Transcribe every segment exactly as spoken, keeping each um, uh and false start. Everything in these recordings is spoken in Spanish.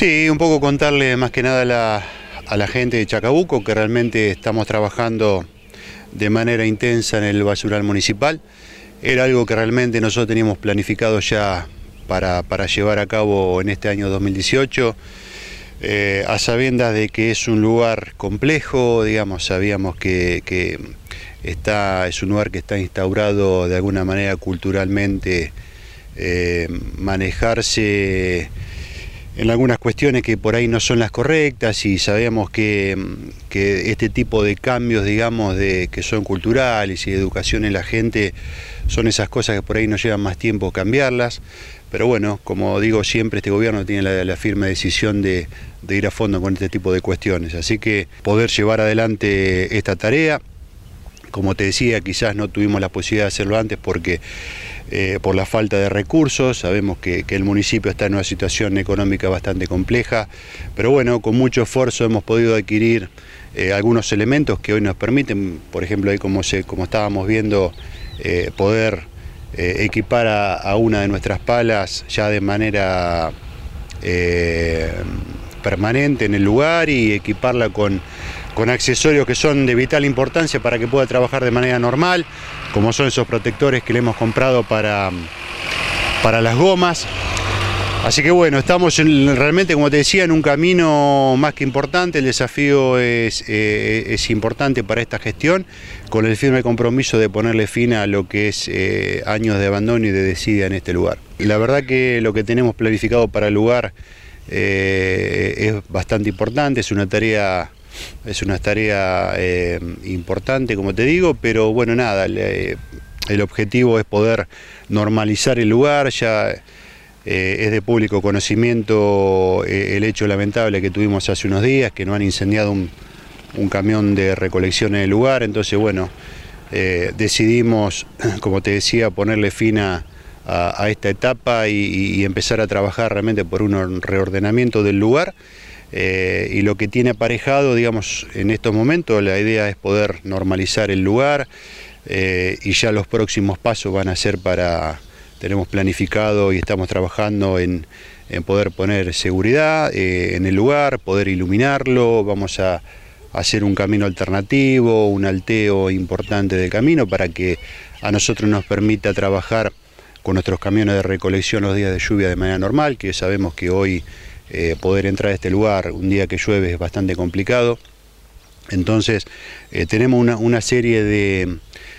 Sí, un poco contarle más que nada a la, a la gente de Chacabuco que realmente estamos trabajando de manera intensa en el basural municipal. Era algo que realmente nosotros teníamos planificado ya para, para llevar a cabo en este año dos mil dieciocho, eh, a sabiendas de que es un lugar complejo, digamos, sabíamos que, que está, es un lugar que está instaurado de alguna manera culturalmente, eh, manejarse en algunas cuestiones que por ahí no son las correctas, y sabemos que, que este tipo de cambios, digamos, de, que son culturales y de educación en la gente, son esas cosas que por ahí nos llevan más tiempo cambiarlas. Pero bueno, como digo siempre, este gobierno tiene la, la firme decisión de, de ir a fondo con este tipo de cuestiones. Así que poder llevar adelante esta tarea, como te decía, quizás no tuvimos la posibilidad de hacerlo antes porque eh, por la falta de recursos. Sabemos que, que el municipio está en una situación económica bastante compleja, pero bueno, con mucho esfuerzo hemos podido adquirir eh, algunos elementos que hoy nos permiten, por ejemplo, ahí como, se, como estábamos viendo, eh, poder eh, equipar a, a una de nuestras palas ya de manera eh, permanente en el lugar y equiparla con con accesorios que son de vital importancia para que pueda trabajar de manera normal, como son esos protectores que le hemos comprado para, para las gomas. Así que bueno, estamos en, realmente, como te decía, en un camino más que importante. El desafío es, eh, es importante para esta gestión, con el firme compromiso de ponerle fin a lo que es eh, años de abandono y de desidia en este lugar. La verdad que lo que tenemos planificado para el lugar eh, es bastante importante, es una tarea... Es una tarea eh, importante, como te digo, pero bueno, nada, le, el objetivo es poder normalizar el lugar. Ya eh, es de público conocimiento eh, el hecho lamentable que tuvimos hace unos días, que nos han incendiado un, un camión de recolección en el lugar. Entonces, bueno, eh, decidimos, como te decía, ponerle fin a, a, a esta etapa y, y empezar a trabajar realmente por un reordenamiento del lugar. Eh, y lo que tiene aparejado, digamos, en estos momentos, la idea es poder normalizar el lugar, eh, y ya los próximos pasos van a ser para, tenemos planificado y estamos trabajando en, en poder poner seguridad eh, en el lugar, poder iluminarlo. Vamos a hacer un camino alternativo, un alteo importante del camino para que a nosotros nos permita trabajar con nuestros camiones de recolección los días de lluvia de manera normal, que sabemos que hoy Eh, poder entrar a este lugar un día que llueve es bastante complicado. Entonces eh, tenemos una, una serie de,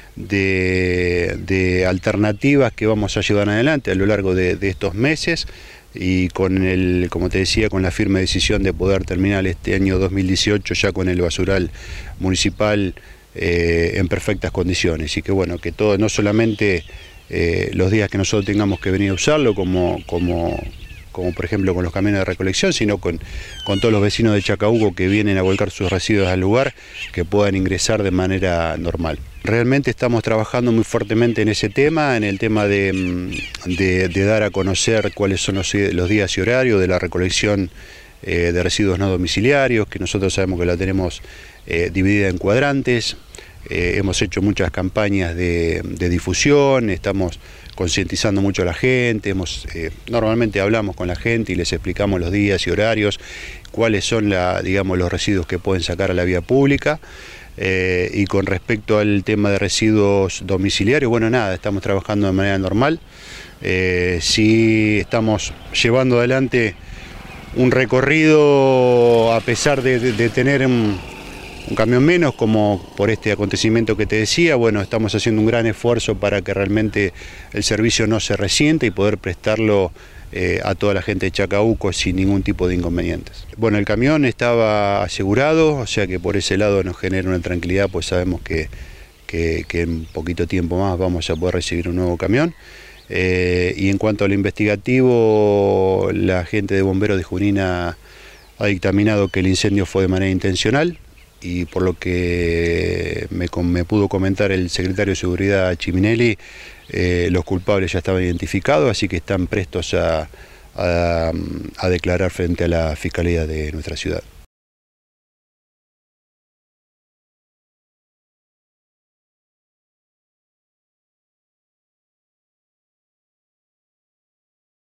de, de alternativas que vamos a llevar adelante a lo largo de, de estos meses, y con el, como te decía, con la firme decisión de poder terminar este año dos mil dieciocho ya con el basural municipal eh, en perfectas condiciones. Y que bueno, que todo, no solamente eh, los días que nosotros tengamos que venir a usarlo, como, como como por ejemplo con los camiones de recolección, sino con, con todos los vecinos de Chacabuco que vienen a volcar sus residuos al lugar, que puedan ingresar de manera normal. Realmente estamos trabajando muy fuertemente en ese tema, en el tema de, de, de dar a conocer cuáles son los, los días y horarios de la recolección eh, de residuos no domiciliarios, que nosotros sabemos que la tenemos eh, dividida en cuadrantes. Eh, hemos hecho muchas campañas de, de difusión, estamos concientizando mucho a la gente, hemos, eh, normalmente hablamos con la gente y les explicamos los días y horarios, cuáles son la, digamos, los residuos que pueden sacar a la vía pública. Eh, y con respecto al tema de residuos domiciliarios, bueno, nada, estamos trabajando de manera normal. Eh, sí estamos llevando adelante un recorrido, a pesar de, de, de tener un, un camión menos, como por este acontecimiento que te decía. Bueno, estamos haciendo un gran esfuerzo para que realmente el servicio no se resiente y poder prestarlo eh, a toda la gente de Chacabuco sin ningún tipo de inconvenientes. Bueno, el camión estaba asegurado, o sea que por ese lado nos genera una tranquilidad, pues sabemos que, que, que en poquito tiempo más vamos a poder recibir un nuevo camión. Eh, y en cuanto al investigativo, la gente de Bomberos de Junín ha dictaminado que el incendio fue de manera intencional, y por lo que me, me pudo comentar el secretario de Seguridad Chiminelli, eh, los culpables ya estaban identificados, así que están prestos a, a, a declarar frente a la Fiscalía de nuestra ciudad.